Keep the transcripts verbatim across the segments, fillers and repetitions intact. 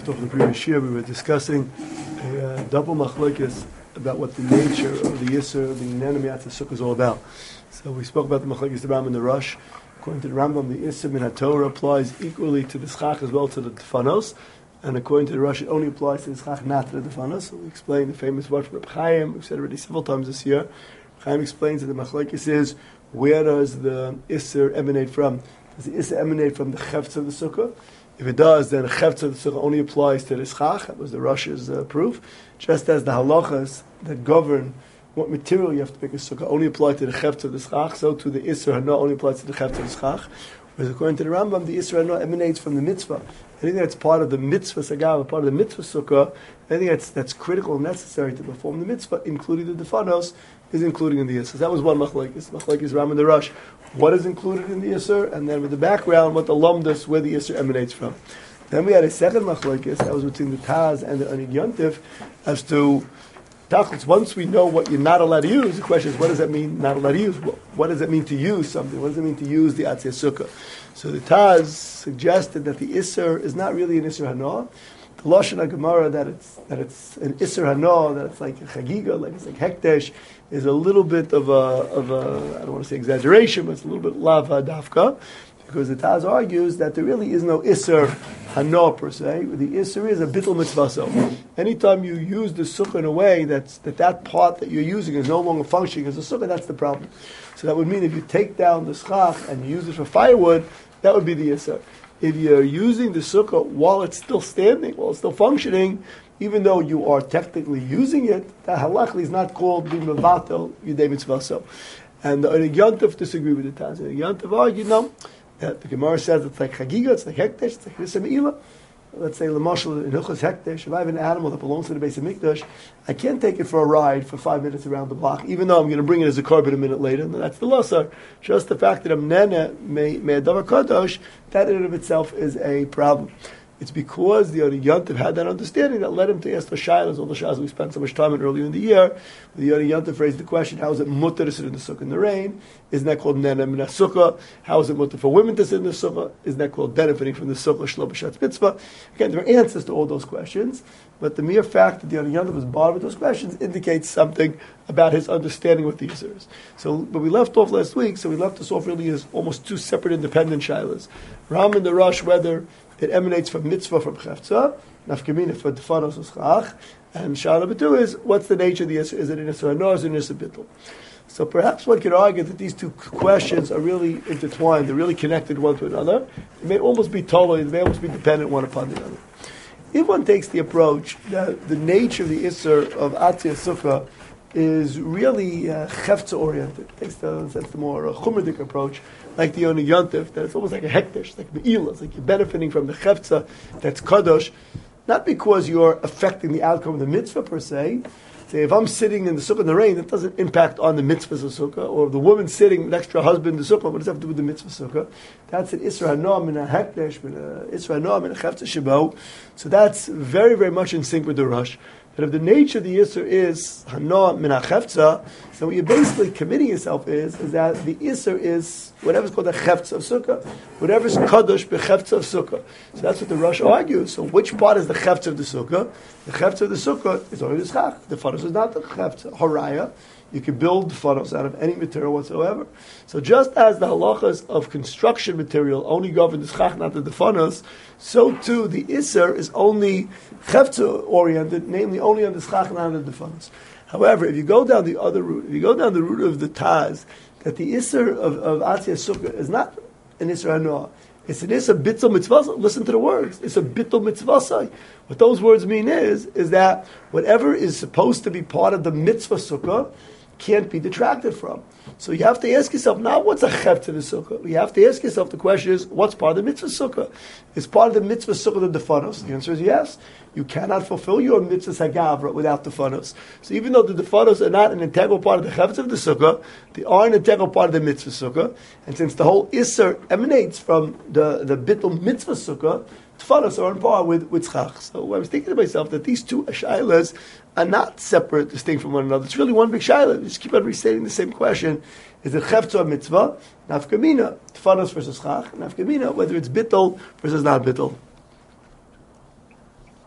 left off the previous year, we were discussing a uh, double machlokes about what the nature of the Yisr, the Nenemi Sukkah is all about. So we spoke about the machlokes, the Rambam and the Rosh. According to the Rambam, the Yisr min HaTorah applies equally to the Schach as well to the Tefanos. And according to the Rosh, it only applies to the Schach, not to the Tefanos. So we explained the famous word from Reb Chaim. We've said it already several times this year. Reb Chaim explains that the machlokes is, where does the Yisr emanate from? Does the Yisr emanate from the Chefetz of the Sukkah? If it does, then the Chefetz of the Sukkah only applies to the Schach. That was the Rosh's uh, proof. Just as the halachas that govern what material you have to make a Sukkah only apply to the Chefetz of the Schach, so to the Isser Hana only applies to the Chefetz of the Schach. Whereas according to the Rambam, the Isser Hana emanates from the mitzvah. Anything that's part of the mitzvah sagava, part of the mitzvah Sukkah, anything that's, that's critical and necessary to perform the mitzvah, including the Defanos, is including in the Isser. So that was one machlokes. Machlokes Rambam and the Rosh. What is included in the Isser? And then with the background, what the lumdus, where the Isser emanates from. Then we had a second machlokes, that was between the Taz and the Anig Yontif, as to Tachlis. Once we know what you're not allowed to use, the question is, what does that mean, not allowed to use? What, what does it mean to use something? What does it mean to use the Atzia Sukkah? So the Taz suggested that the Isser is not really an Isser Hana. The Lashon HaGemara, that it's that it's an Isser Hana, that it's like a Chagiga, like it's like Hekdesh, is a little bit of a, of a, I don't want to say exaggeration, but it's a little bit lava dafka, because the Taz argues that there really is no Isser Hana per se. The Isser is a bittul mitzvaso. Anytime you use the sukkah in a way that's, that that part that you're using is no longer functioning as a sukkah, that's the problem. So that would mean if you take down the schach and you use it for firewood, that would be the Isser. If you're using the sukkah while it's still standing, while it's still functioning, even though you are technically using it, that halachically is not called b'mevatel yudei mitzvaso. And the Anig Yontif disagree with the Taz. The Anig Yontif argue, no, that the Gemara says it's like chagiga, it's like hekdesh, it's like risa me'ila. Let's say l'mashal in Hilchos Hekdesh, if I have an animal that belongs to the base of Mikdash, I can't take it for a ride for five minutes around the block, even though I'm going to bring it as a korban a minute later. And that's the lasar. Just the fact that I'm nene me me davar kadosh, that in and of itself is a problem. It's because the Anig Yontif had that understanding that led him to ask the shaylas, all the shaylas we spent so much time on earlier in the year. The Anig Yontif raised the question, how is it mutter to sit in the sukkah in the rain? Isn't that called nena min sukkah? How is it mutter for women to sit in the sukkah? Isn't that called benefiting from the sukkah shlo b'shatz mitzvah? Again, there are answers to all those questions, but the mere fact that the Anig Yontif was bothered with those questions indicates something about his understanding what the Yisr is. So, but we left off last week, so we left us off really as almost two separate independent shaylas. Ram and the Rosh, whether it emanates from mitzvah, from chefza, nafkamina for defanos or schach, and shala b'tu is, what's the nature of the Yisr? Is it an Yisr Hana or is it an Yisr Bittul? So perhaps one could argue that these two questions are really intertwined, they're really connected one to another. They may almost be totally, they may almost be dependent one upon the other. If one takes the approach that the nature of the Yisr of Atzia Sukkah is really uh, chefza oriented, takes the, that's the more uh, chumradik approach, like the Anig Yontif, that it's almost like a hekdesh, like me'ilah, it's like you're benefiting from the chefza that's kadosh, not because you're affecting the outcome of the mitzvah per se. Say, if I'm sitting in the sukkah in the rain, that doesn't impact on the mitzvahs of sukkah, or the woman sitting next to her husband in the sukkah, what does that have to do with the mitzvah sukkah? That's an Isra Hana min a hekdesh, min a Isra Hana min a chefza shebo. So that's very, very much in sync with the Rosh. That if the nature of the Isser is Hana min ha-chefza, so what you're basically committing yourself is, is that the Isser is whatever's called a chefza of sukkah, whatever's kadosh b'chefza of sukkah. So that's what the Rosh argues. So which part is the chefza of the sukkah? The chefza of the sukkah is only the schach. The fanos is not the chefza. Haraya, you can build fanos out of any material whatsoever. So just as the halachas of construction material only govern the schach, not the fanos, so too the Isser is only chefza oriented, namely only on the schach, not on the fanos. However, if you go down the other route, if you go down the route of the Taz, that the Isser of, of Atzia Sukkah is not an Isser Hana, it's an Isser Bittul Mitzvah. Listen to the words. It's a Bittul Mitzvah. What those words mean is, is that whatever is supposed to be part of the Mitzvah Sukkah can't be detracted from. So you have to ask yourself, not what's a chef to the sukkah. You have to ask yourself, the question is, what's part of the mitzvah sukkah? Is part of the mitzvah sukkah the defanos? The answer is yes. You cannot fulfill your mitzvah hagavra without defanos. So even though the defanos are not an integral part of the chef of the sukkah, they are an integral part of the mitzvah sukkah. And since the whole isser emanates from the, the bittul mitzvah sukkah, defanos are on par with, with schach. So I was thinking to myself that these two shaylas are not separate, distinct from one another. It's really one big shayla. You just keep on restating the same question. Is it chefza or mitzvah? Nafkamina, tefanos versus chach. Nafkamina, whether it's bittul versus not bittul.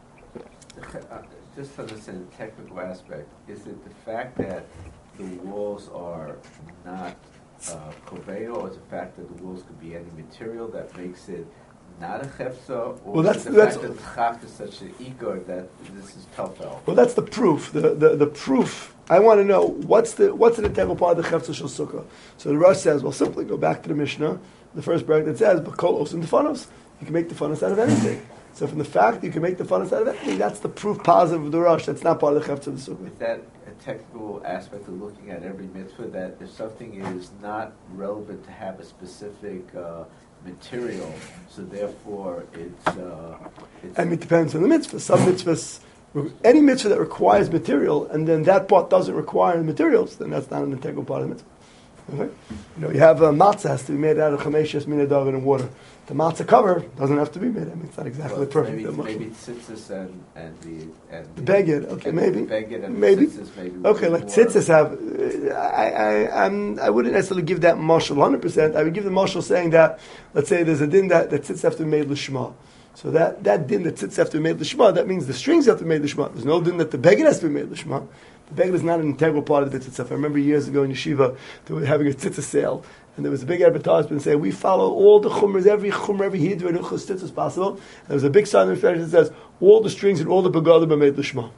uh, just to understand the technical aspect, is it the fact that the walls are not uh, Koveya, or is it the fact that the walls could be any material that makes it not a chefza, or well, that's, is it the that's, fact that the chaf is such an igor that this is tofel? Well, that's the proof. The, the, the proof. I want to know what's the what's an integral part of the chefza shel sukkah. So the Rosh says, well, simply go back to the Mishnah, the first bracket that says, "Bakol osim defanos." You can make the funnus out of anything. So from the fact that you can make the funnus out of anything, that's the proof positive of the Rosh. That's not part of the chefza of the sukkah. Is that a technical aspect of looking at every mitzvah, that if something is not relevant to have a specific uh, material, so therefore it's, uh, it's... I mean, it depends on the mitzvah. Some mitzvahs, any mitzvah that requires material, and then that part doesn't require materials, then that's not an integral part of the mitzvah. Okay? You know, you have a matzah has to be made out of chameshes minadag and water. The matzah cover doesn't have to be made. I mean, it's not exactly well, perfect. Maybe, maybe tzitzis and, and the and the beged. Okay, and maybe. The beged and maybe. The tzitzis, maybe. Okay, like tzitzis have. Uh, I I I'm, I wouldn't necessarily give that mashal one hundred percent. I would give the mashal saying that, let's say there's a din that that tzitzis have to be made lishma. So that, that din that tzitzis have to be made lishma, that means the strings have to be made lishma. There's no din that the beged has to be made lishma. The beged is not an integral part of the tzitzis. I remember years ago in yeshiva, they were having a tzitzis sale, and there was a big advertisement saying, we follow all the chumras, every chumra, every hidra, and uchos tzitzis possible. And there was a big sign in the reflection that says, all the strings and all the begadim are made lishma.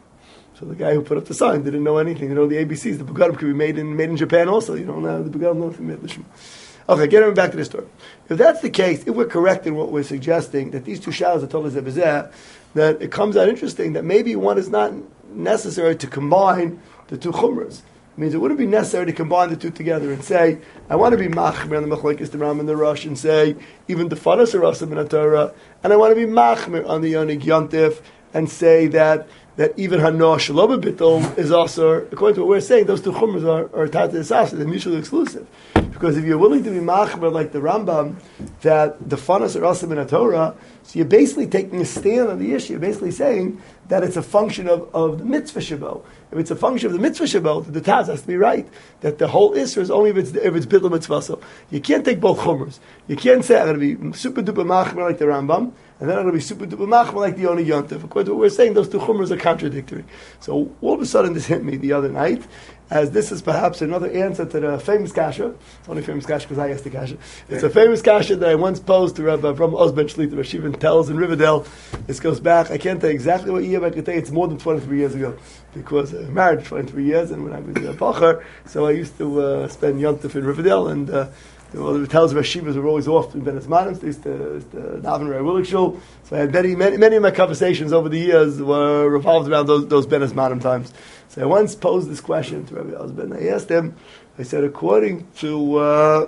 So the guy who put up the sign didn't know anything. You know the A B Cs. The begadim could be made in made in Japan also. You don't know the begadim know made lishma. Okay, getting back to the story. If that's the case, if we're correct in what we're suggesting, that these two shalos are told as a that it comes out interesting that maybe one is not necessary to combine the two chumras. It means it wouldn't be necessary to combine the two together and say, I want to be machmir on the machlokes the Ram and the Rosh and say, even the fanas are asim in the Torah, and I want to be machmir on the yonig yontif and say that that even hanoah shalom bittul is also, according to what we're saying, those two chumras are are tata esasa, they're mutually exclusive. Because if you're willing to be machmir like the Rambam, that the fanas are asim in the Torah, so you're basically taking a stand on the issue. You're basically saying that it's a function of, of the mitzvah shabo. If it's a function of the mitzvah shabo, the Taz has to be right. That the whole Isra is only if it's if it's bittul mitzvah. So you can't take both chumras. You can't say I'm going to be super duper machmir like the Rambam, and then I'm going to be super duper machmir like the Oni Yontif. According to what we're saying, those two chumras are contradictory. So all of a sudden this hit me the other night, as this is perhaps another answer to the famous kasha. It's only famous kasha because I asked the kasha. It's a famous kasha that I once posed to Rabbi from Osben Shlita, Rav Shimon tells in Riverdale. This goes back, I can't tell you exactly what year, but I can tell you it's more than twenty-three years ago. Because I was married for twenty-three years, and when I was a Bachar, so I used to uh, spend Yontif in Riverdale, and uh, well, the tells of Shivas were always off in Benes Manim. They used to daven Rai Willig Shul. So I had many, many, many of my conversations over the years were revolved around those, those Benes Manim times. So I once posed this question to Rabbi Osben. I asked him, I said, according to uh,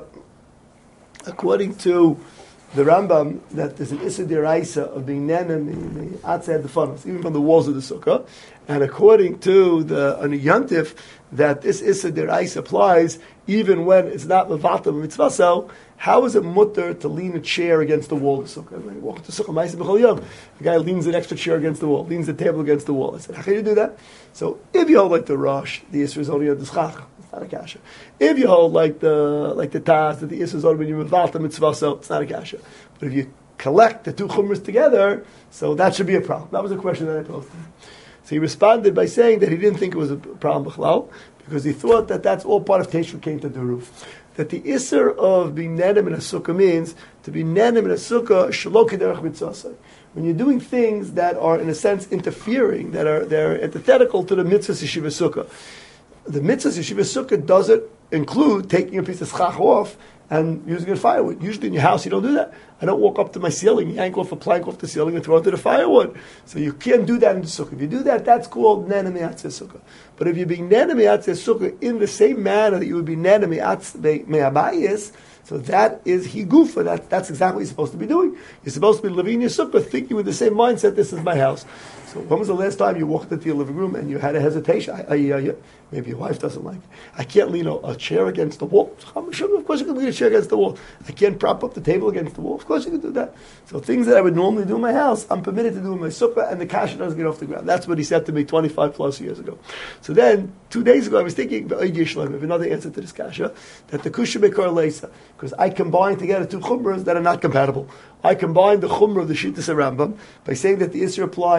according to the Rambam, that there's an Issa Deraisa of being nenem outside the funnels, even from the walls of the sukkah. And according to the Aniyantif, that this Issa Deraisa applies even when it's not Levatam Mitzvah. So, how is it mutter to lean a chair against the wall of the sukkah? When you walk into the sukkah, the guy leans an extra chair against the wall, leans the table against the wall. I said, how can you do that? So, if you hold like the Rosh, the Issa is only on the Schach. Not a kasha. If you hold like the like the Taz that the Issa is only when you Mevalta Mitzvah, so it's not a kasha. But if you collect the two chumras together, so that should be a problem. That was a question that I posed to him. So he responded by saying that he didn't think it was a problem b'chlal, because he thought that that's all part of Teshuvah came to the roof. That the Isser of being nenem in a sukkah means to be nenem in a sukkah shelo kederech mitzvah. When you're doing things that are in a sense interfering, that are they're antithetical to the mitzvah yeshiva sukkah. The mitzvah yeshiva sukkah doesn't include taking a piece of schach off and using it as firewood. Usually in your house you don't do that. I don't walk up to my ceiling, yank off a plank off the ceiling and throw it into the firewood. So you can't do that in the sukkah. If you do that, that's called nene me'atzeh sukkah. But if you're being nene me'atzeh sukkah in the same manner that you would be nene me'atzeh me'abayis, so that is higufa. That, that's exactly what you're supposed to be doing. You're supposed to be living in your sukkah, thinking with the same mindset, this is my house. So when was the last time you walked into your living room and you had a hesitation? I, I, I, maybe your wife doesn't like it. I can't lean a, a chair against the wall. Of course you can lean a chair against the wall. I can't prop up the table against the wall. Of course you can do that. So things that I would normally do in my house, I'm permitted to do in my sukkah, and the kasha doesn't get off the ground. That's what he said to me twenty-five plus years ago. So then, two days ago, I was thinking of another answer to this kasha, that the kusha bekor leisa, because I combine together two chumras that are not compatible. I combine the chumrah of the Shittas Rambam by saying that the Isra applies to the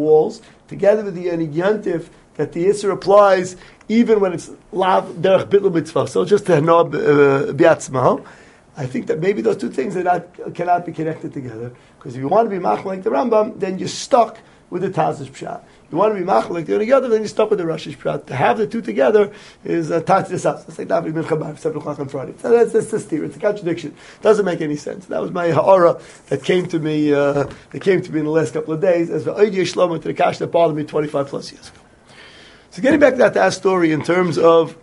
walls, together with the Enig Yantif, that the Isser applies even when it's lav derech bitl mitzvah. So just to know biatzmaho. I think that maybe those two things are not, cannot be connected together. Because if you want to be machal like the Rambam, then you're stuck with the Tazish Pshat. You want to be machal like the Yonig, then you're stuck with the Rashish Pshat. To have the two together is a Tazish Pshat. It's like David bin Chabad, seven o'clock on Friday. So that's, that's the steer. It's a contradiction. It doesn't make any sense. That was my ha'ara that came to me, uh, that came to me in the last couple of days as the Oidi Shlomo to the Kash that bothered me twenty-five plus years ago. So getting back to that, that story in terms of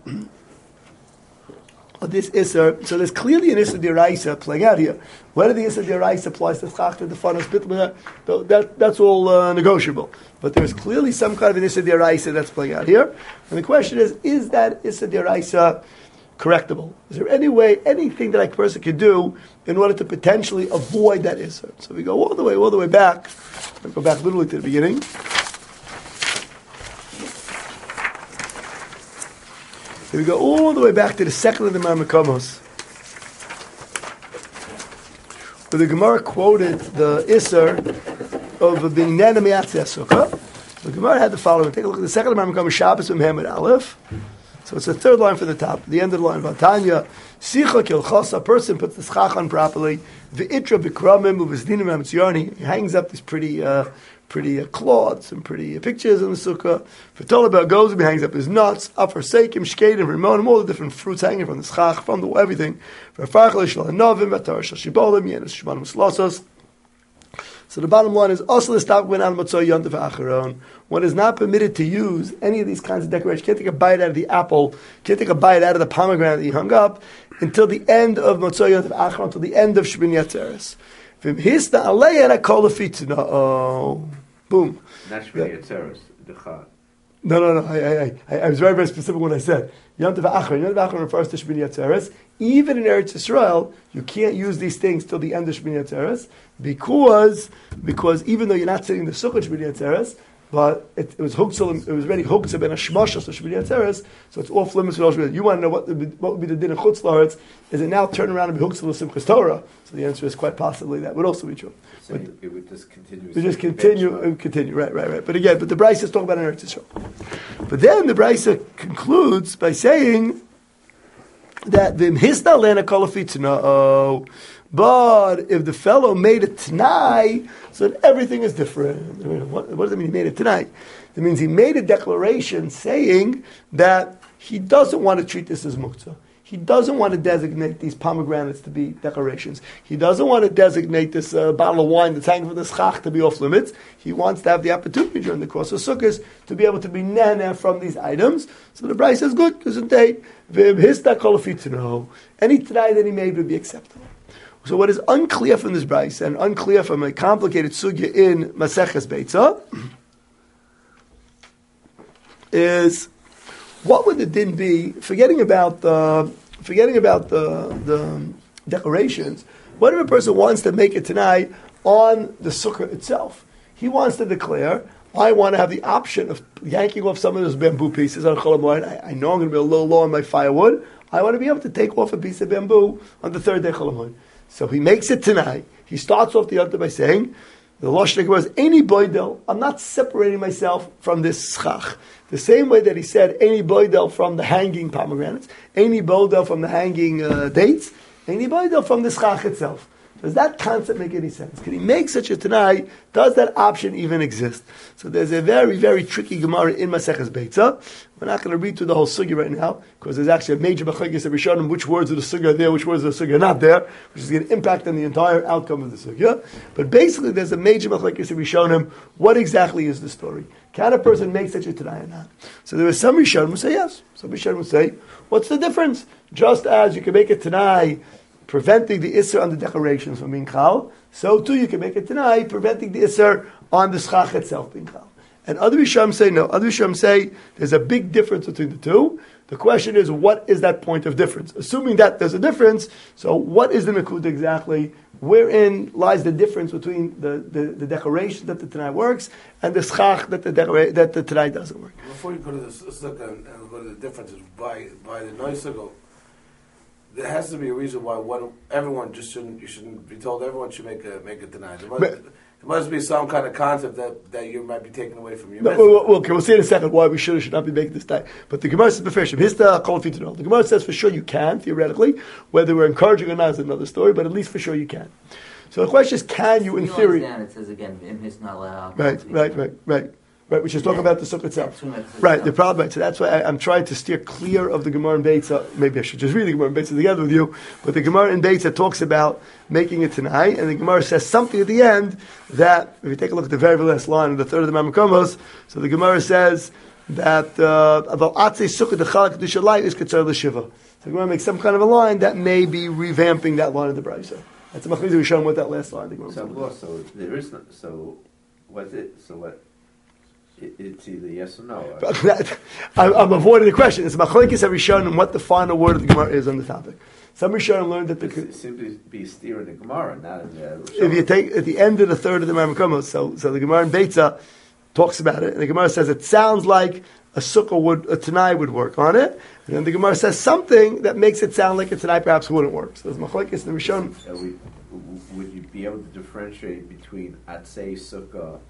of this Isser, so there's clearly an Isser D'Oraisa playing out here. Whether the Isser D'Oraisa applies to Chach, to the Fanos, Bitl, that, that's all uh, negotiable. But there's clearly some kind of an Isser D'Oraisa that's playing out here. And the question is, is that Isser D'Oraisa correctable? Is there any way, anything that a person can do in order to potentially avoid that Isser? So we go all the way, all the way back. I'll go back literally to the beginning. Here we go all the way back to the second of the Marmakomos, where the Gemara quoted the Isser of being Nana Miyatzeh Sukkah. The Gemara had the following. Take a look at the second of the Marmakomos, Shabbos Mehemad Aleph. So it's the third line from the top, the end of the line. Vatanya, Sicha Kilchos, a person puts the schach on properly. V'itra b'kramim u'v'zdinim ha'mitzioni. He hangs up these pretty, uh, pretty uh, cloths and pretty uh, pictures in the sukkah. V'tolabel goes and he hangs up his nuts. Afar seikim, shkedim, rimonim, all the different fruits hanging from the schach, from the everything. V'farchel shel hanovim, v'tar shel shibolim, yenes shmanim slosos. So the bottom line is also the stop when on Motzoi Yontif Acharon. One is not permitted to use any of these kinds of decorations. Can't take a bite out of the apple. Can't take a bite out of the pomegranate that you hung up until the end of Motzoi Yontif Acharon, until the end of Shmini Atzeres. V'mhista alei and a kolafitna. Oh, boom. Not Shmini Atzeres, the Chag. No, no, no. I, I, I, I was very, very specific when I said Yontif Acharon. Yontif Acharon refers to Shmini Atzeres. Even in Eretz Yisrael, you can't use these things till the end of Shmini Atzeres, because because even though you're not sitting in the Sukkot Shmini Atzeres, but it, it was Hukzal, it was already Hukzal ben Hashmashas of Shmini Atzeres, so it's off limits with Shmini. You want to know what, what would be the din of Chutz La'aretz? Is it now turn around and be Hukzal of Simchas Torah? So the answer is quite possibly that would also be true. So but it would just continue. We just continue and continue, right, right, right. But again, but the Brisa is talking about in Eretz Yisrael. But then the Brisa concludes by saying that the Hisna Lena Kolafitna. Oh, but if the fellow made a Tanai, so that everything is different. I mean, what, what does it mean he made a Tanai? It means he made a declaration saying that he doesn't want to treat this as Muktzah. He doesn't want to designate these pomegranates to be decorations. He doesn't want to designate this uh, bottle of wine that's hanging from the schach to be off limits. He wants to have the opportunity during the course of Sukkot to be able to be nana from these items. So the Brisa is good, isn't it? Any Tanai that he made would be acceptable. So what is unclear from this Brisa and unclear from a complicated sugya in Maseches Beitzah is, what would the din be? Forgetting about the forgetting about the the decorations. What if a person wants to make it tonight on the sukkah itself? He wants to declare, I want to have the option of yanking off some of those bamboo pieces on Chol Hamoed. I, I know I'm going to be a little low on my firewood. I want to be able to take off a piece of bamboo on the third day Chol Hamoed. So he makes it tonight. He starts off the Yontif by saying, the Lashon was any boydel. I'm not separating myself from this schach. The same way that he said any boydel from the hanging pomegranates, any boydel from the hanging uh, dates, any boydel from the schach itself. Does that concept make any sense? Can he make such a Tanai? Does that option even exist? So there's a very, very tricky Gemara in Maseches Beitzah. We're not going to read through the whole sugya right now, because there's actually a major machlokes of Rishonim, which words of the sugya are there, which words of the sugya are not there, which is going to impact on the entire outcome of the sugya. But basically, there's a major machlokes of Rishonim. What exactly is the story? Can a person make such a Tanai or not? So there are some Rishonim who say yes. Some Rishonim who say, what's the difference? Just as you can make a Tanai preventing the Isser on the decorations from being Chal, so too you can make a Tanai preventing the Isser on the Schach itself being Chal. And other Rishonim say no. Other Rishonim say there's a big difference between the two. The question is, what is that point of difference? Assuming that there's a difference, so what is the Nakuda exactly? Wherein lies the difference between the, the, the decoration that the Tanai works and the Schach that the, decora- that the Tanai doesn't work? Before you go to the Sukkah and, and go to the differences, by, by the Noisugel, there has to be a reason why one, everyone just shouldn't. You shouldn't be told everyone should make a make a Tanai. It must be some kind of concept that, that you might be taking away from your No, mitzvah. well, well, okay, we'll see in a second why we should or should not be making this tie. But the Gemara says, "Befeshim." Here's the call for you to know. The Gemara says for sure you can theoretically, whether we're encouraging or not is another story. But at least for sure you can. So the question is, can you, in You theory? understand it says again, "Im is not allowed." Right, right, right, right, right. Which is talking Yeah. about the sukkah itself. Yeah, it's Right. itself. The problem, right. So that's why I, I'm trying to steer clear of the Gemara in Beitza. Maybe I should just read the Gemara in Beitza together with you. But the Gemara in Beitza talks about making it tonight, and the Gemara says something at the end that, if you take a look at the very last line of the third of the Mamakomos, so the Gemara says that uh, about atzei sukkah the chalak kedusha is ketzar l'shiva. So the Gemara makes some kind of a line that may be revamping that line of the Brisa. That's a machloek we show with that last line. The Gemara So, was well, so there is no, so what's it? So what? It, it's either yes or no. Or, That- I'm, I'm avoiding the question. It's machlekes every Rishon and what the final word of the Gemara is on the topic. Some Rishonim learned that the, it's simply be steer in the Gemara, not in the. if you take at the end of the third of the Mamakomos, so so the Gemara in Beitza talks about it, and the Gemara says it sounds like a sukkah would, a Tanai would work on it, and then the Gemara says something that makes it sound like a Tanai perhaps wouldn't work. So there's machlekes in the Rishon. Uh, we, w- would you be able to differentiate between Atzei Sukkah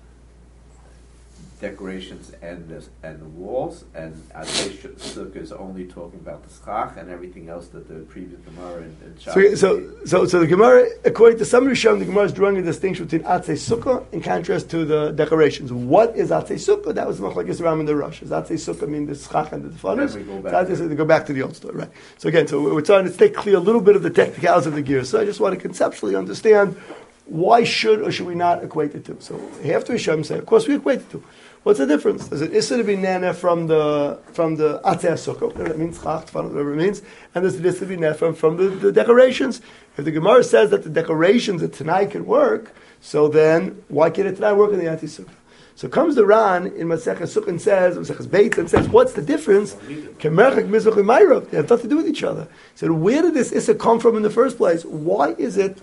decorations and the, and the walls, and Atzei Sh- Sukkah is only talking about the schach and everything else that the previous Gemara and, and So, Shabbos so, made? so, so the Gemara, according to some Rishonim, the Gemara is drawing a distinction between Atzei Sukkah in contrast to the decorations. What is Atzei Sukkah? That was the Machlekes Ram in the Rush. Does Atzei Sukkah mean the schach and the defaners? Then we go back Atzei to- Sukkah, go back to the old story, right? So again, so we're trying to stay clear a little bit of the technicalities of the gear. So I just want to conceptually understand why should or should we not equate the two. So half the Rishonim say, of course, we equate the two. What's the difference? There's an issa to be nana from the from the atzei sukkah, whatever it means, chach, tefana, whatever it means, and there's an issa to be nana from, from the, the decorations. If the Gemara says that the decorations of tonight can work, so then why can't it tonight work in the atzei sukkah? So comes the Ran in Masechah Sukkah and says, Masechah Beit and says, what's the difference? Kemerchak mizrach u'mayrav. They have nothing to do with each other. So where did this issa come from in the first place? Why is it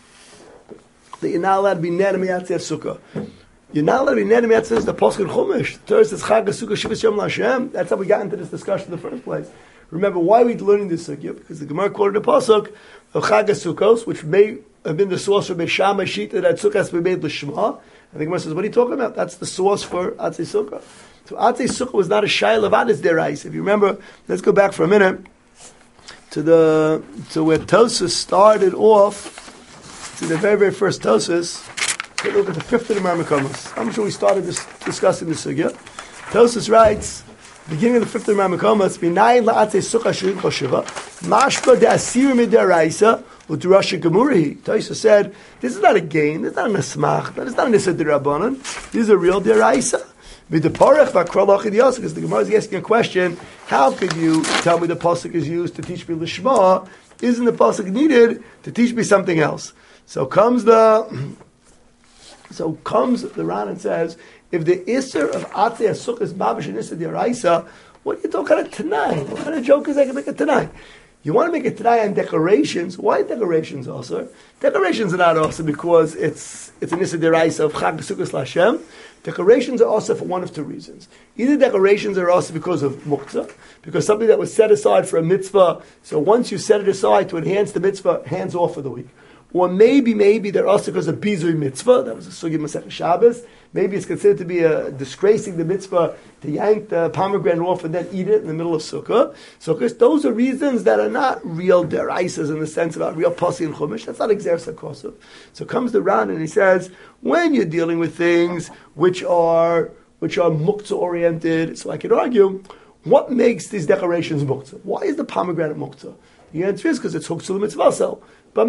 that you're not allowed to be nana miyatzei sukkah? You're not allowed to be neder miyatzeh the Pasuk in Chumash. The Torah says Chag HaSukkah Shivas Yom LaHashem. That's how we got into this discussion in the first place. Remember, why are we learning this sugya? Because the Gemara quoted the Pasuk of Chag HaSukkos, which may have been the source for Beisham Shita that Sukkah has to be made l'shma. And the Gemara says, what are you talking about? That's the source for Atzei Sukkah. So Atzei Sukkah was not a Shayla of Adis Derais. If you remember, let's go back for a minute to the to where Tosas started off, to the very, very first Tosas. Take a look at the fifth of the Marmakomos. I'm sure we started this, discussing this sugya. Tosas writes, beginning of the fifth of the Marmakomos, "Minayin la'atzei sukkah shirin choshiva, mashba de'asir mid'araisa u'durasha gemurihi." Tosas said, this is not a gain, this is not a nesmach, this is not a nisa d'Rabbanan, these are real d'Araisa. Mid'parech v'akrol achid yosef, because the Gemara is asking a question, how could you tell me the pasuk is used to teach me l'shma? Isn't the pasuk needed to teach me something else? So comes the... So comes the Ran and says, if the Isser of Atzei HaSukkah is Babish and Isser D'Oraisa, what are you talking about tonight? What kind of joke is that going to make it tonight? You want to make it tonight on decorations. Why decorations also? Decorations are not also because it's it's an Isser D'Oraisa of Chag HaSukkah L'Hashem. Decorations are also for one of two reasons. Either decorations are also because of muktzah, because something that was set aside for a mitzvah, so once you set it aside to enhance the mitzvah, hands off for the week. Or maybe, maybe they're also because of bizui mitzvah. That was a sugi Masechah Shabbos. Maybe it's considered to be a disgracing the mitzvah to yank the pomegranate off and then eat it in the middle of sukkah. So, because those are reasons that are not real deraisas in the sense about real pasi and chumash. That's not exersa kosev. So comes the Ran and he says, when you're dealing with things which are which are muktzah oriented, so I could argue, what makes these decorations muktzah? Why is the pomegranate muktzah? The answer is because it's hooked to the mitzvah. So, but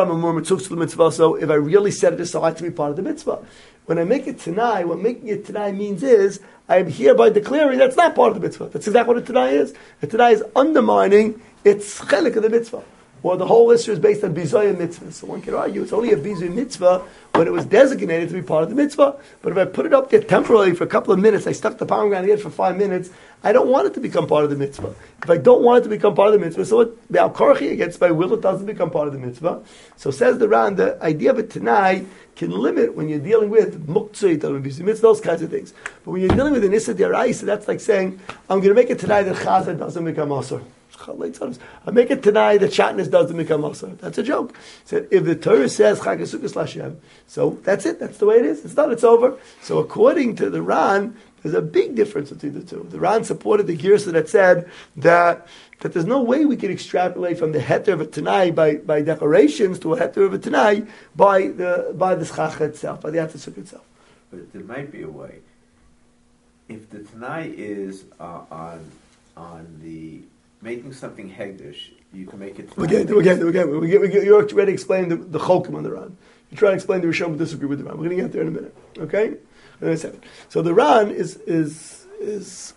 if I really set it aside to be part of the mitzvah. When I make it Tanai, what making it Tanai means is, I am hereby declaring that's not part of the mitzvah. That's exactly what a Tanai is. A Tanai is undermining its chelik of the mitzvah. Or the whole issue is based on bizoya mitzvah. So one can argue it's only a bizoya mitzvah when it was designated to be part of the mitzvah. But if I put it up there temporarily for a couple of minutes, I stuck the pomegranate in for five minutes, I don't want it to become part of the mitzvah. If I don't want it to become part of the mitzvah, so it, Be'al against my will, it doesn't become part of the mitzvah. So says the Ran, the idea of a Tanai can limit when you're dealing with muktzah, those kinds of things. But when you're dealing with an Issa D'Oraisa, that's like saying, I'm going to make it Tanai that Chazar doesn't become Asur. I make it tonight that shatnez doesn't become also. That's a joke. He said, if the Torah says Chag HaSukkos L'Hashem, so that's it. That's the way it is. It's done. It's over. So according to the Ran, there's a big difference between the two. The Ran supported the Girsa that said that that there's no way we can extrapolate from the heter of a Tanai by, by decorations to a heter of a Tanai by the by the Schach itself, by the Atzasuk itself. But there might be a way. If the Tanai is uh, on on the making something hegdish, you can make it. Again, again, again. We get, we get, you're ready to explain the, the Chokim on the Ran. You try to explain the Rishon, but disagree with the Ran. We're going to get there in a minute. Okay. In a second. So the Ran is is is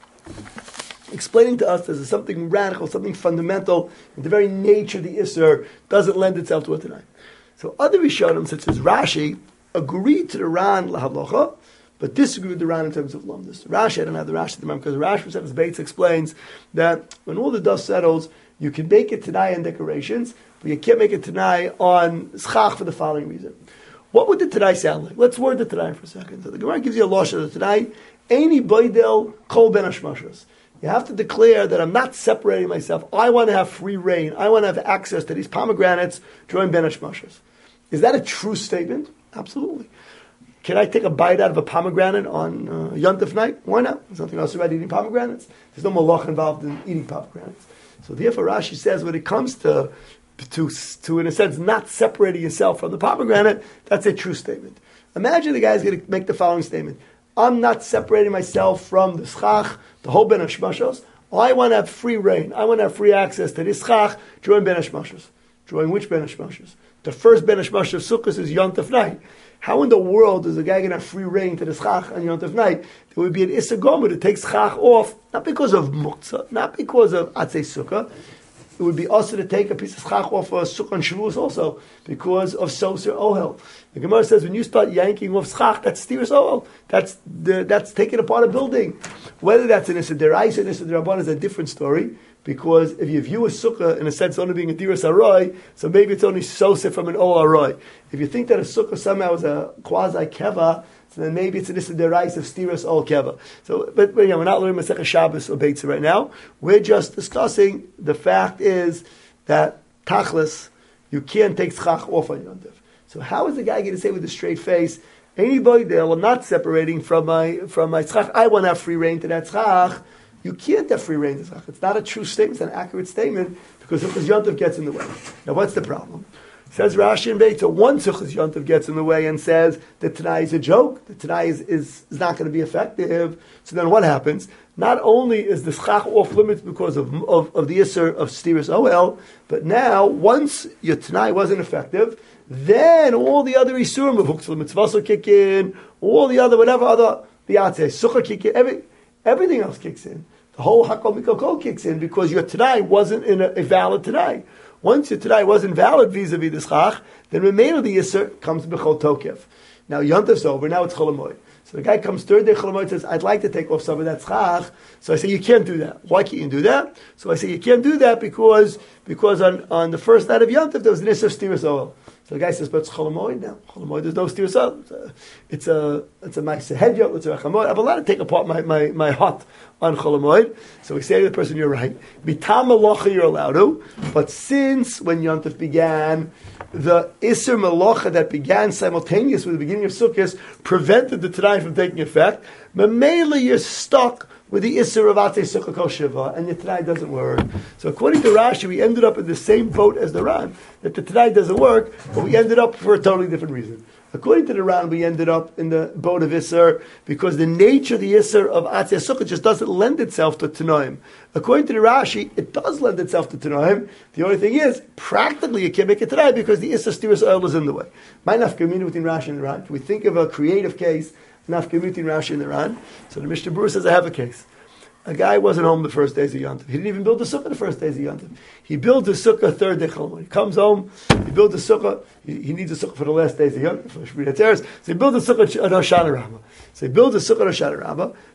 explaining to us there's something radical, something fundamental, and the very nature of the Isser doesn't lend itself to a Tanai. So other Rishonim, such as Rashi, agree to the Ran lahavlocha, but disagree with the Ran in terms of lumdus. Rashi, I don't have the Rashi at the moment, because Rashi Maseches Beitz explains that when all the dust settles, you can make it Tanai on decorations, but you can't make it Tanai on schach for the following reason. What would the Tanai sound like? Let's word the Tanai for a second. So the Gemara gives you a losh of the Tanai. Eini boidel kol ben hashmashos. You have to declare that I'm not separating myself. I want to have free reign. I want to have access to these pomegranates during ben hashmashos. Is that a true statement? Absolutely. Can I take a bite out of a pomegranate on uh, Yontif night? Why not? There's nothing else about eating pomegranates. There's no malach involved in eating pomegranates. So therefore Rashi says when it comes to To, to, in a sense, not separating yourself from the pomegranate, that's a true statement. Imagine the guy's going to make the following statement. I'm not separating myself from the schach, the whole ben hashmashos. I want to have free reign. I want to have free access to this schach during ben hashmashos. During which ben hashmashos? The first ben hashmashos of Sukkot is Yontif night. How in the world is a guy going to have free reign to the schach on Yontif night? There would be an Issa Gomer to take schach off, not because of muktzah, not because of atzei sukkah. It would be also to take a piece of schach off a sukkah on Shavuos also, because of soser ohel. The Gemara says when you start yanking off schach, that's stiras ohel. That's the, that's taking apart a building. Whether that's an issa deraisa and issa derabban is a different story, because if you view a sukkah in a sense only being a diras aroy, so maybe it's only soser from an ol aroy. If you think that a sukkah somehow is a quasi keva, so then maybe it's an issa deraisa of stiras ol keva. So, but, but you know, we're not learning Masechah Shabbos or Beitza right now. We're just discussing the fact is that tachlis, you can't take schach off on Yontif. So how is the guy going to say with a straight face, anybody there, I'm not separating from my from my schach, I want to have free reign to that schach. You can't have free reign to schach. It's not a true statement, it's an accurate statement, because Sukkos Yontif gets in the way. Now what's the problem? Says Rashi and Beitza, one Sukkos Yontif gets in the way and says that Tanai is a joke, that Tanai is, is, is not going to be effective. So then what happens? Not only is the schach off limits because of, of, of the Isser of Stiris Oel, but now, once your Tanai wasn't effective, then all the other Isurim of Huktzal Mitzvah kick in, all the other, whatever other, the Atzeh, Sukkah kick in, every, everything else kicks in. The whole Hakol Mikol Kol kicks in because your Tanai wasn't in a, a valid Tanai. Once your Tanai wasn't valid vis-a-vis the schach, then remain of the Yisr comes B'chol Tokef. Now Yontif's over, now it's Chol Hamoed. So the guy comes third day Chol Hamoed, says, I'd like to take off some of that schach. So I say, you can't do that. Why can't you do that? So I say, you can't do that because because on, on the first night of Yontif, there was an Isser Stiris Oil. So the guy says, but it's Chol Hamoed now. Chol Hamoed, there's no Stiris Oil. It's a it's a Ma'aseh Hedyo, it's a Rechamoed. I have a lot to take apart my, my, my hot on Chol Hamoed. So we say to the person, you're right. Bitam Malacha, you're allowed to. But since when Yontif began, the Isser Malacha that began simultaneous with the beginning of Sukkot prevented the Tanai from taking effect. Mamela, you're stuck with the Isser of Atzei Sukkah Kol Shiva, and the Tanai doesn't work. So according to Rashi, we ended up in the same boat as the Ran, that the Tanai doesn't work, but we ended up for a totally different reason. According to the Ran, we ended up in the boat of Isser because the nature of the Isser of Atzei Sukkah just doesn't lend itself to Tanoim. According to the Rashi, it does lend itself to Tanoim. The only thing is, practically you can't make it Tanai because the Isser Stiris Oil is in the way. My nafkamina between Rashi and the Ran. If we think of a creative case, nafkamina between Rashi and the Ran. So the Mishnah Berurah says, I have a case. A guy wasn't home the first days of Yontif. He didn't even build a sukkah the first days of Yontif. He builds a sukkah third day Chol Hamoed. He comes home, he builds a sukkah, he, he needs a sukkah for the last days of Yontif, for Shmini Atzeres. So he builds a sukkah on Hoshana Rabbah. So he builds a sukkah on Hoshana Rabbah.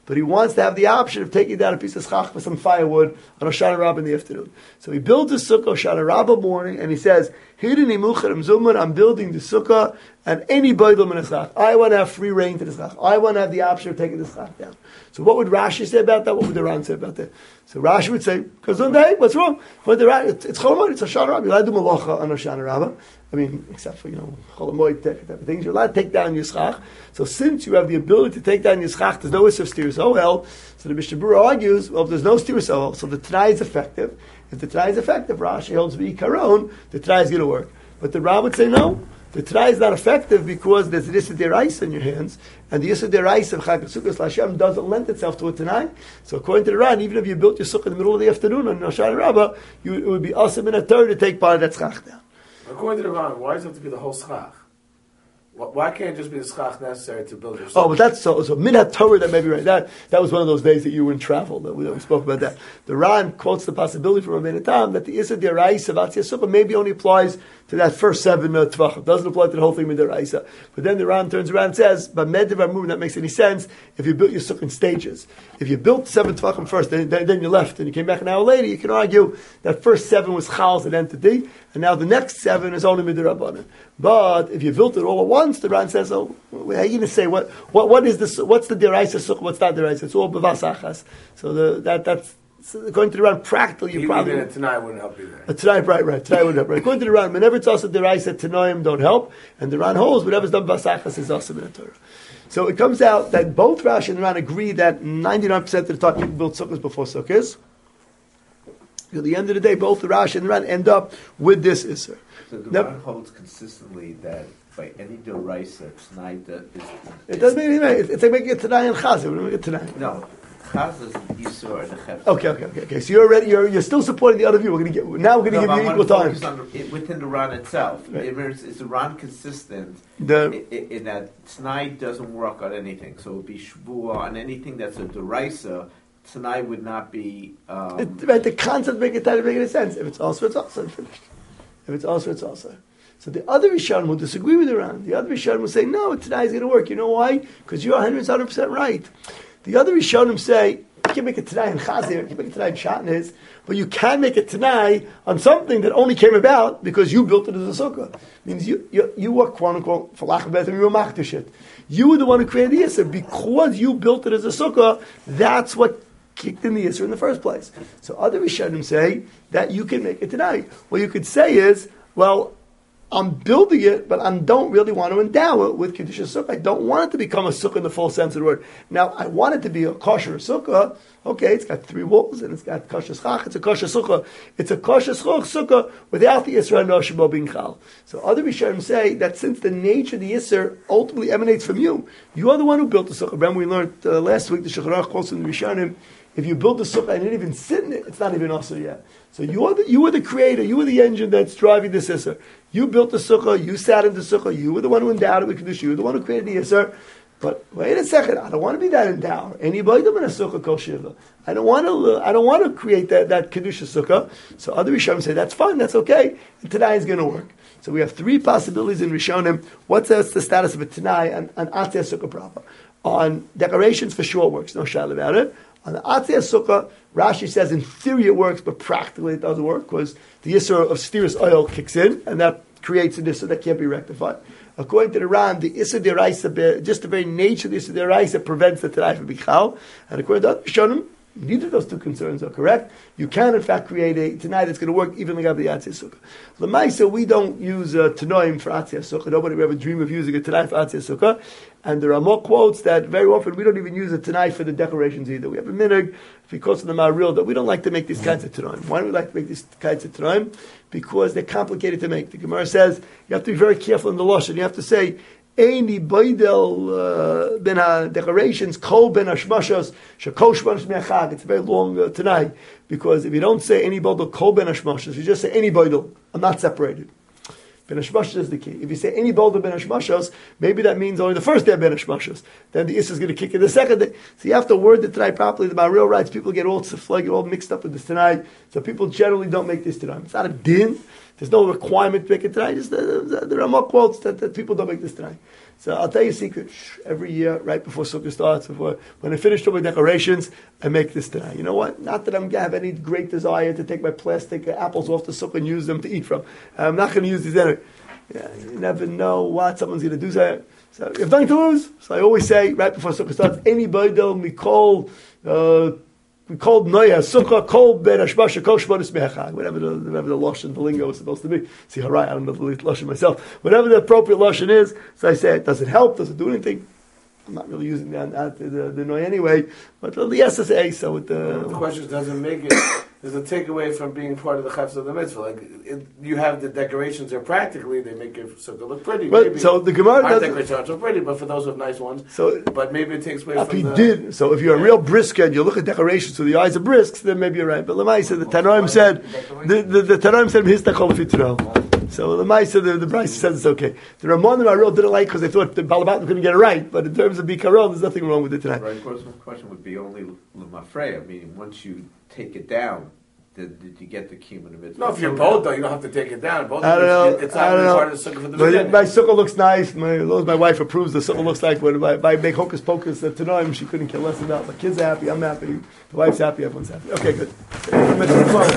but he wants to have the option of taking down a piece of schach with some firewood on Hoshana Rabbah in the afternoon. So he builds a sukkah Hoshana Rabbah morning, and he says, "Hidini mucharim zuman." I'm building the sukkah, and any baydel min schach. I want to have free reign to the schach. I want to have the option of taking the schach down. So what would Rashi say about that? What would the Ran say about that? So Rashi would say, "Kazundai, what's wrong? But the it's, it's Cholamoid, it's Hoshana Rabbah. You're allowed to do malacha on Hoshana Rabbah. I mean, except for, you know, Cholamoid, things. You're allowed to take down your schach. So since you have the ability to take down your schach, there's no issue of steers ohel. So the Mishnah Berurah argues, well, if there's no steers ohel, so the Tanai is effective. If the Tanai is effective, Rashi holds the Ikaron, the Tanai is going to work. But the Rab would say no. The Tanai is not effective because there's an Issa Deraisa in your hands, and the Issa Deraisa of Chag Sukkos Lashem doesn't lend itself to a Tanai. So according to the Ran, even if you built your sukkah in the middle of the afternoon on Hoshana Rabbah, you, it would be awesome in a third to take part of that schach down. According to the Ran, why does it have to be the whole schach? Why can't it just be the schach necessary to build your sukkah? Oh, but that's so. So minat Torah, that may be right. That that was one of those days that you were in travel. That we, that we spoke about that. The Ran quotes the possibility from Rabbeinu Tam that the Issa Deraisa of Atzia Sukkah maybe only applies to that first seven uh, tvachim. Doesn't apply to the whole thing with Deraisa. But then the Ran turns around and says, "But Mediv Amum, that makes any sense if you built your sukkah in stages. If you built seven tvachim first, then, then then you left and you came back an hour later, you can argue that first seven was Chal's an entity, and now the next seven is only Midrabanan. But if you built it all at once, the Ran says, "Oh, how are you going to say what? What? What is this? What's the deraisa sukkah? What's not deraisa? It's all bevas achas." So the, that that's so according to the Ran, practically you Even probably even a Tanai wouldn't help you there. a Tanai, right, right. Tanai wouldn't help. Right. According to the Ran, whenever it's also deraisa, Tanoim don't help, and the Ran holds whatever's done bevas achas is also in the Torah. So it comes out that both Rashi and the Ran agree that ninety-nine percent of the time people build sukkahs before sukkahs. At the end of the day, both the Rashi and the Ran end up with this Isser. So the Now- Ran holds consistently that by any deraisa, Tanai is. It doesn't make any sense. It's like making a Tanai and Chazir. We don't make a Tanai. No, Chaz is an Isur and a Chef. Okay, okay, okay, okay. So you're already you're you're still supporting the other view. We're going to get now. We're going to No, give but you I equal want to time. focus on the, it, within the Ran itself. Right. It, is, is the Ran consistent The- in, in that Tanai doesn't work on anything? So it would be Shvua on anything that's a deraisa. Tanai would not be. Um, It, right, the concept make it doesn't make any sense. If it's also, it's also finished. If it's also, it's also. So the other Rishonim will disagree with the Ran. The other Rishonim will say, no, Tanai is going to work. You know why? Because you're one hundred percent right. The other Rishonim say, you can make a Tanai in Chazir, you can make a Tanai in Shatnez, but you can make a Tanai on something that only came about because you built it as a sukkah. Means you you, you were, quote unquote, for lack of better, you were machdish it. You were the one who created the Yisr. Because you built it as a sukkah, that's what kicked in the Yisr in the first place. So other Rishonim say that you can make it Tanai. What you could say is, well, I'm building it, but I don't really want to endow it with Kedusha Sukkah. I don't want it to become a sukkah in the full sense of the word. Now, I want it to be a kosher sukkah. Okay, it's got three walls, and it's got kosher schach. It's a kosher sukkah. It's a kosher sukkah without the Yisra no Shemo bin Chal. So other Rishonim say that since the nature of the Yisr ultimately emanates from you, you are the one who built the sukkah. Remember we learned uh, last week, the Shulchan Aruch quotes from the Rishonim, if you build the sukkah and you didn't even sit in it, it's not even also yet. So you are the you are the creator, you are the engine that's driving this Isser. You built the sukkah, you sat in the sukkah, you were the one who endowed it with Kedusha, you were the one who created the Isser. But wait a second, I don't want to be that endowed. Anybody in a sukkah kol shiva. I don't want to. I don't want to create that that kedusha sukkah. So other Rishonim say that's fine, that's okay. And Tanai is going to work. So we have three possibilities in Rishonim. What's the, the status of a Tanai and an Atzia sukkah proper? On decorations, for sure works, no shayla about it. On the Atzia sukkah, Rashi says in theory it works, but practically it doesn't work because the Yisra of steerus oil kicks in, and that creates an Yisra that can't be rectified. According to the Ran, the Issa Deraisa, just the very nature of the Issa Deraisa prevents the Tanai from Bichal. And according to other Rishonim, neither of those two concerns are correct. You can, in fact, create a Tanai that's going to work even like the Atzia Sukkah. L'maisa, we don't use uh, Tanoim for Atzia Sukkah. Nobody would ever dream of using a Tanai for Atzia Sukkah. And there are more quotes that very often we don't even use a Tanai for the decorations either. We have a minhag, because of the Ma'aril, that we don't like to make these kinds of Tanoim. Why do we like to make these kinds of Tanoim? Because they're complicated to make. The Gemara says you have to be very careful in the Lashon. You have to say, Eini Baidel ben ha-decorations, Kol ben ha-shmashos, Shekol shmashos me'achag. It's a very long uh, Tanai, because if you don't say any Baidel, Kol ben ha-shmashos, you just say any Baidel, I'm not separated. Ben Hashmashos is the key. If you say any boulder Ben Hashmashos, maybe that means only the first day of Ben Hashmashos. Then the Issa is going to kick in the second day. So you have to word the Tanai properly. The Ma'aril writes, people get all tzifla, get all mixed up with this Tanai. So people generally don't make this Tanai. It's not a din. There's no requirement to make it Tanai. Just the, the, the Ramah quotes that, that people don't make this Tanai. So I'll tell you a secret. Every year, right before Sukkot starts, before when I finish all my decorations, I make this tonight. You know what? Not that I'm have any great desire to take my plastic apples off the sukkah and use them to eat from. I'm not going to use these anyway. Yeah, you never know what someone's going to do. So, so you have nothing to lose. So I always say, right before Sukkah starts, anybody we call, uh, we called Noya, Sukkah, called Ben Ashbasha, Kol Shmonis Mechag, whatever the, whatever the Lashon, the lingo is supposed to be. See how right, I don't know the Lashon myself. Whatever the appropriate Lashon is, so I say, does it help? Does it do anything? I'm not really using the, the, the, the Noya anyway, but the S S A, so with the... The question is, doesn't make it, does it take away from being part of the Chafetz of the Mitzvah? Like, it, you have the decorations there practically, they make it so they look pretty. But, maybe so the Gemara our doesn't... decorations aren't so pretty, but for those with nice ones, so, but maybe it takes away if from he the... did, so if you're a real brisker and you look at decorations through the eyes of brisks, then maybe you're right. But Lamai said, the Tanoim said, the, the, the Tanoim said, his Takol Fitro. So the Maisa, the, the Bryce says it's okay. The Ramon and Aril didn't like because they thought the Balabat couldn't get it right. But in terms of Bikaron, there's nothing wrong with it tonight. Right, of course, my question would be only Lemafreya, meaning once you take it down, did, did you get the Kiyum in the mitzvah? No, if you're both though, you don't have to take it down. Both I don't know. It's I not don't know. part of the sukkah for the But beginning. my sukkah looks nice. My, as long as my wife approves, the sukkah looks like when I, I make hocus pocus uh, tonight, she couldn't care less about. My kids are happy. I'm happy. The wife's happy. Everyone's happy. Okay, good.